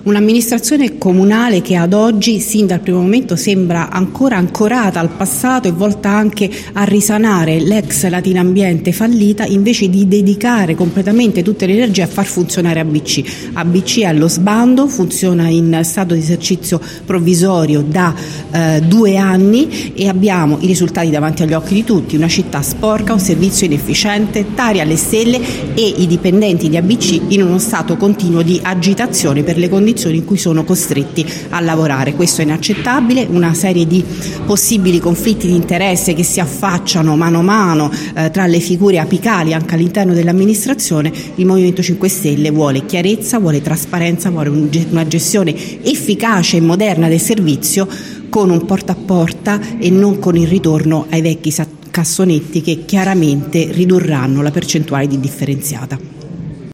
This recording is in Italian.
Un'amministrazione comunale che ad oggi, sin dal primo momento, sembra ancora ancorata al passato e volta anche a risanare l'ex Latinambiente fallita, invece di dedicare completamente tutte le energie a far funzionare ABC. ABC è allo sbando, funziona in stato di esercizio provvisorio da 2 anni e abbiamo i risultati davanti agli occhi di tutti: una città sporca, un servizio inefficiente, tari alle stelle e i dipendenti di ABC in uno stato continuo di agitazione per le condizioni in cui sono costretti a lavorare. Questo è inaccettabile. Una serie di possibili conflitti di interesse che si affacciano mano a mano tra le figure apicali anche all'interno dell'amministrazione. Il Movimento 5 Stelle vuole chiarezza, vuole trasparenza, vuole una gestione efficace e moderna del servizio, con un porta a porta e non con il ritorno ai vecchi cassonetti che chiaramente ridurranno la percentuale di differenziata.